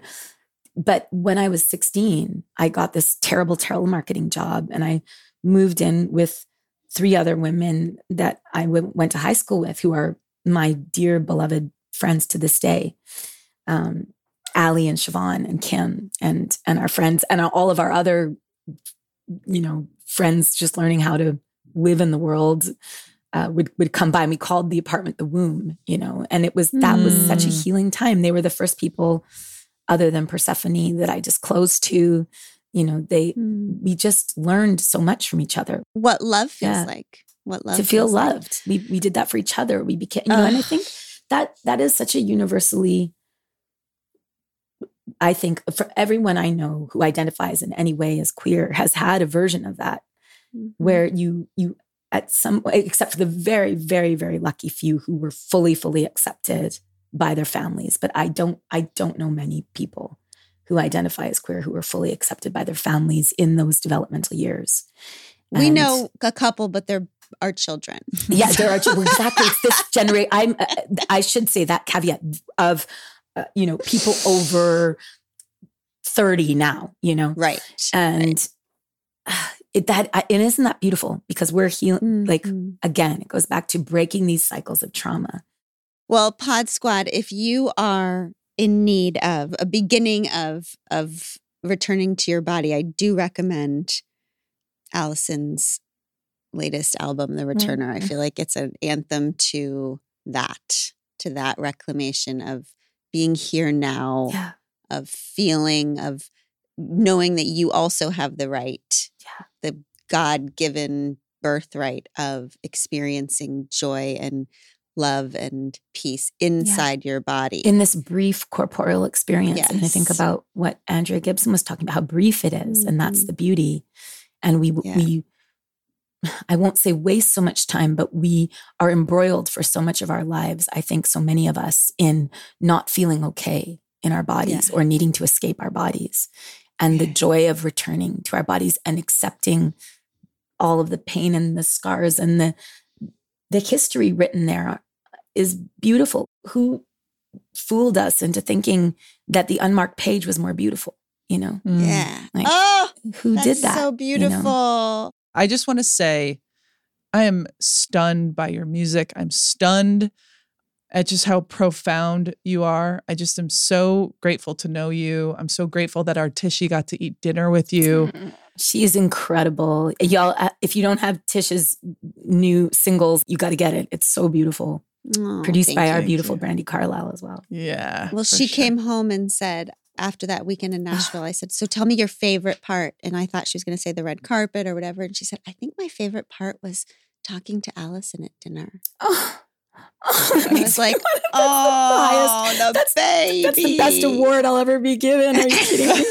but when I was sixteen, I got this terrible telemarketing job, and I moved in with three other women that I w- went to high school with, who are my dear beloved friends to this day. Um, Allie and Siobhan and Kim and and our friends and all of our other, you know, friends just learning how to live in the world uh, would would come by. We called the apartment the womb, you know, and it was that was such a Mm. healing time. They were the first people, other than Persephone, that I just closed to. You know, they Mm. we just learned so much from each other. What love feels Yeah. like. What love To feel feels like. loved. We we did that for each other. We became, you know, and I Ugh. think that that is such a universally I think for everyone I know who identifies in any way as queer has had a version of that, mm-hmm. where you, you at some way, except for the very, very, very lucky few who were fully, fully accepted by their families. But I don't, I don't know many people who identify as queer who are fully accepted by their families in those developmental years. We And know a couple, but they're our children. Yeah, there are exactly it's this generation. I'm. Uh, I should say that caveat of, uh, you know, people over thirty now. You know, right? And right. Uh, it that uh, and isn't that beautiful? Because we're healing. Mm-hmm. Like again, it goes back to breaking these cycles of trauma. Well, Pod Squad, if you are in need of a beginning of of returning to your body, I do recommend Alison's latest album, The Returner. Mm-hmm. I feel like it's an anthem to that, to that reclamation of being here now, yeah. of feeling, of knowing that you also have the right, yeah. the God-given birthright of experiencing joy and love and peace inside yeah. your body. In this brief corporeal experience. Yes. And I think about what Andrea Gibson was talking about, how brief it is. Mm-hmm. And that's the beauty. And we, yeah. we, I won't say waste so much time, but we are embroiled for so much of our lives, I think so many of us, in not feeling okay in our bodies yeah. or needing to escape our bodies. And the joy of returning to our bodies and accepting all of the pain and the scars and the the history written there is beautiful. Who fooled us into thinking that the unmarked page was more beautiful, you know? Mm. Yeah. Like, oh, who did that? So beautiful. You know? I just want to say, I am stunned by your music. I'm stunned at just how profound you are. I just am so grateful to know you. I'm so grateful that our Tishy got to eat dinner with you. She is incredible. Y'all, if you don't have Tish's new singles, you got to get it. It's so beautiful. Oh, Produced by you. our Thank beautiful you. Brandi Carlile as well. Yeah. Well, she sure. came home and said, after that weekend in Nashville, I said, so tell me your favorite part. And I thought she was going to say the red carpet or whatever. And she said, I think my favorite part was talking to Alison at dinner. Oh, oh I was like, oh, the, the that's, baby. That's the best award I'll ever be given. Are you kidding me?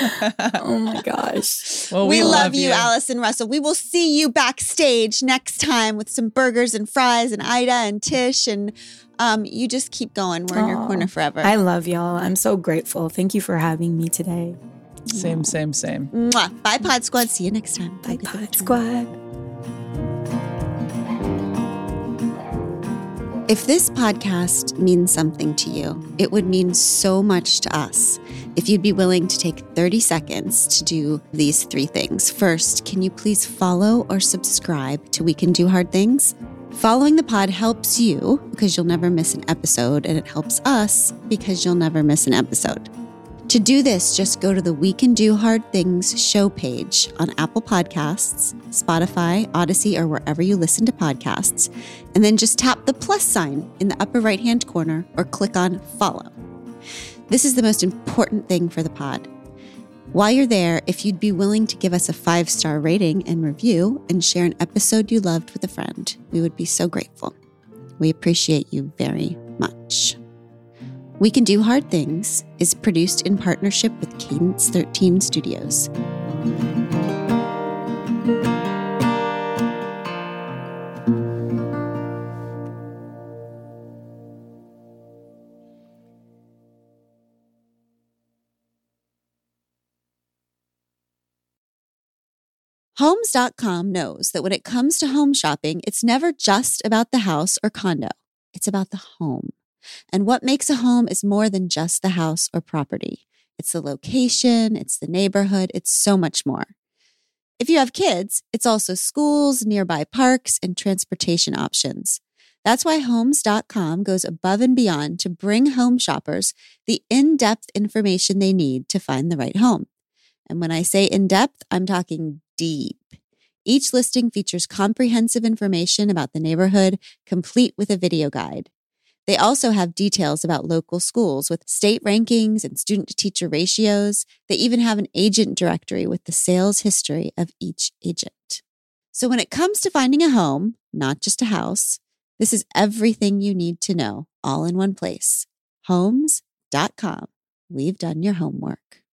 Oh my gosh. Well, we, we love, love you, you, Alison Russell. We will see you backstage next time with some burgers and fries and Ida and Tish. And um, you just keep going. We're in your corner forever. I love y'all. I'm so grateful. Thank you for having me today. Same, same, same. Mwah. Bye, Pod Squad. See you next time. Bye, Bye Pod Squad. If this podcast means something to you, it would mean so much to us if you'd be willing to take thirty seconds to do these three things. First, can you please follow or subscribe to We Can Do Hard Things? Following the pod helps you because you'll never miss an episode, and it helps us because you'll never miss an episode. To do this, just go to the We Can Do Hard Things show page on Apple Podcasts, Spotify, Odyssey, or wherever you listen to podcasts, and then just tap the plus sign in the upper right-hand corner or click on follow. This is the most important thing for the pod. While you're there, if you'd be willing to give us a five-star rating and review and share an episode you loved with a friend, we would be so grateful. We appreciate you very much. We Can Do Hard Things is produced in partnership with Cadence thirteen Studios. Homes dot com knows that when it comes to home shopping, it's never just about the house or condo. It's about the home. And what makes a home is more than just the house or property. It's the location, it's the neighborhood, it's so much more. If you have kids, it's also schools, nearby parks, and transportation options. That's why Homes dot com goes above and beyond to bring home shoppers the in-depth information they need to find the right home. And when I say in-depth, I'm talking deep. Each listing features comprehensive information about the neighborhood, complete with a video guide. They also have details about local schools with state rankings and student-to-teacher ratios. They even have an agent directory with the sales history of each agent. So when it comes to finding a home, not just a house, this is everything you need to know, all in one place. Homes dot com. we've done your homework.